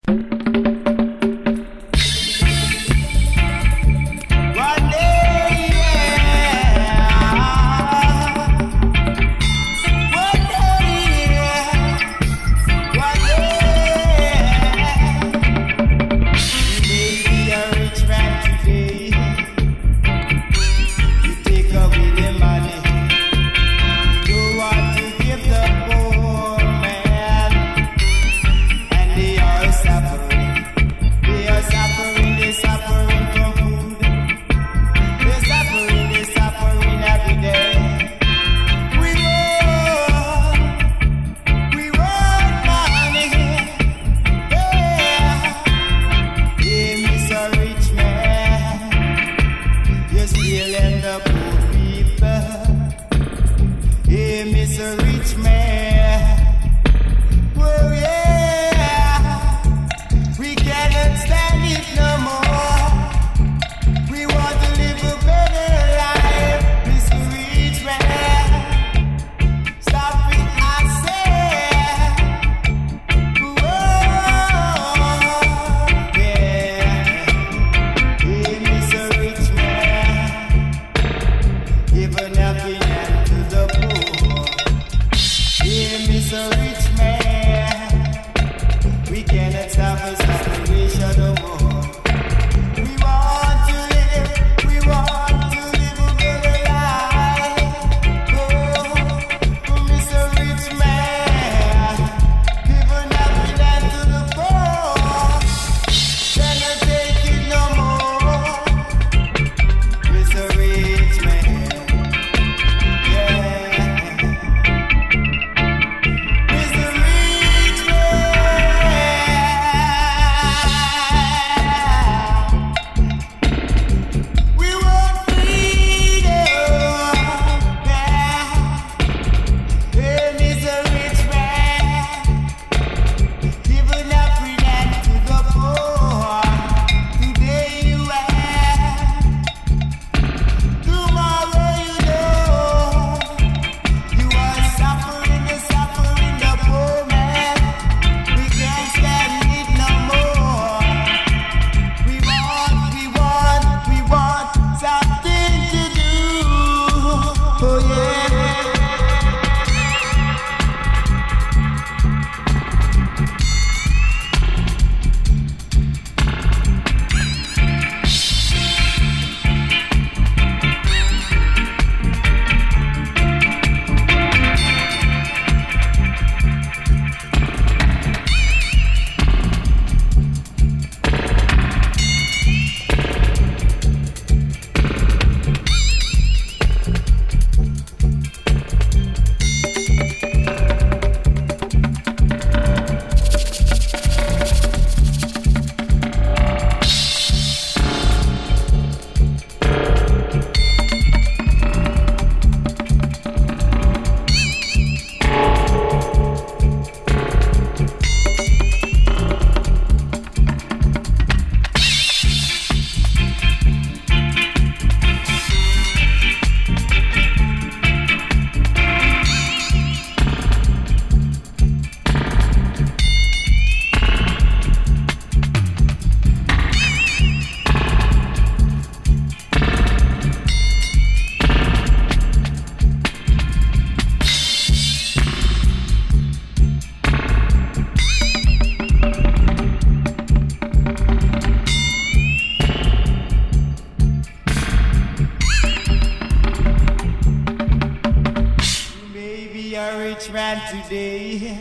today.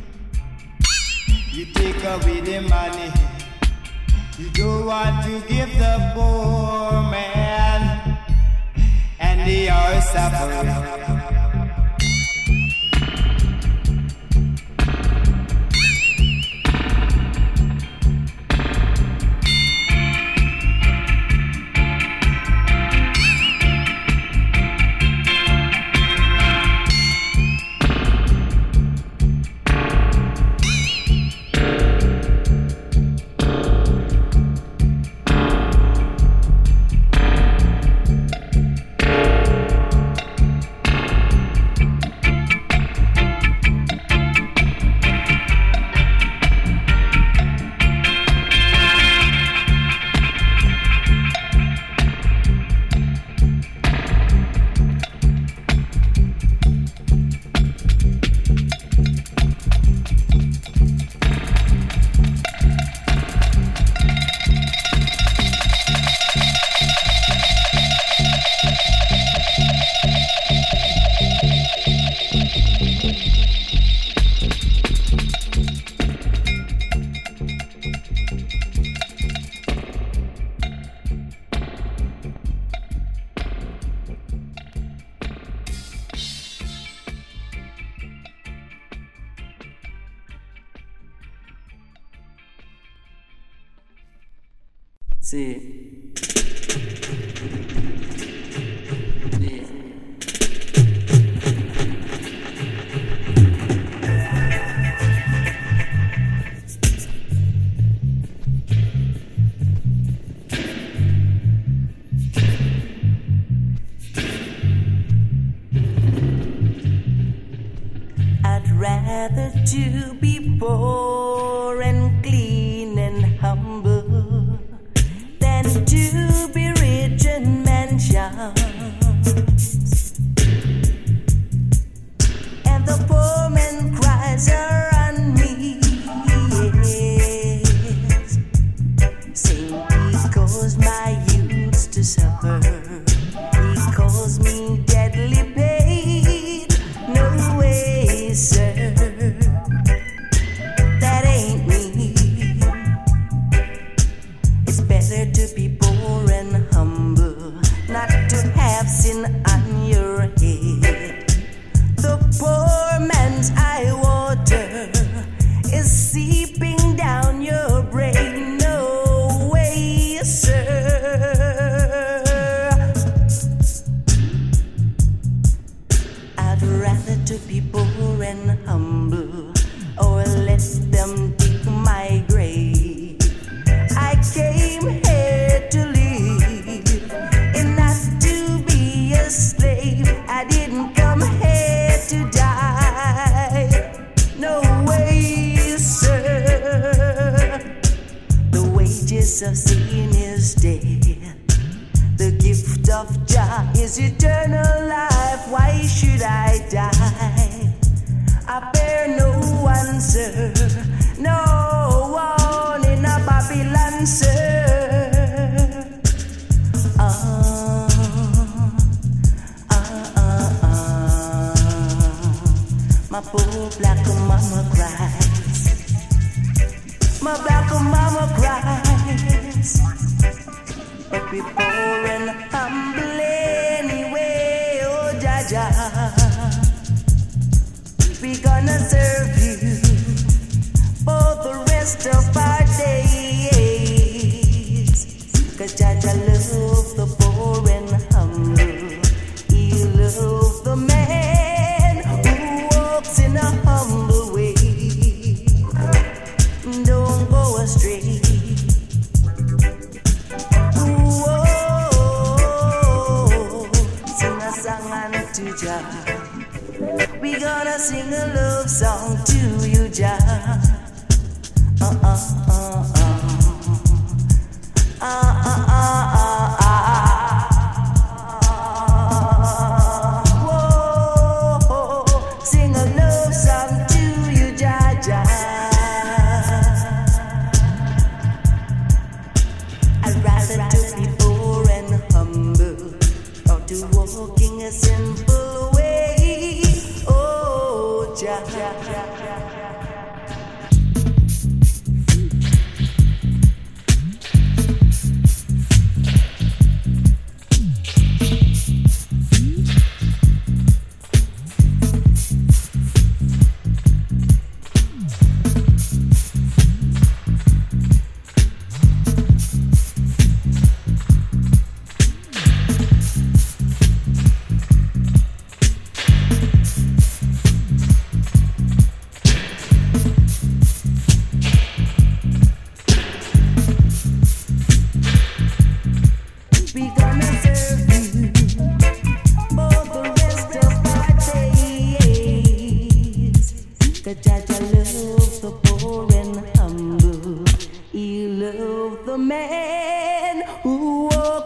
You take away the money. You don't want to give the poor man, and they are suffering. See. Yeah. I'd rather to be poor and clean and humble than to be rich in mansions. And the poor man cries around me, yes, saying he caused my youths to suffer. He calls me deadly pain. No way, sir, that ain't me. It's better to be poor and humble, not to have sin on your head. The poor man's eye water is seeping down your brain. No way, sir. I'd rather to be poor and humble, or let them dig my grave. I came here to live and not to be a slave. I didn't come here to die. No way, sir. The wages of sin is death. The gift of Jah is eternal life. Why should I die? I bear no one, sir. No one in a Babylon, sir. My poor black mama cries. My black mama cries. But we poor and humble anyway, oh Jaja. We gonna serve you for the rest of our days. 'Cause Jaja loves the poor and humble. He loves the man who walks in a humble way. Don't go astray. To Jah, we gonna sing a love song to you, Jah. Whoa, sing a love song to you, Jah, Jah. I'd rather to be poor and humble, or to walking a simple way. Oh, Jah. Jaja loves the poor and humble. He loves the man who walks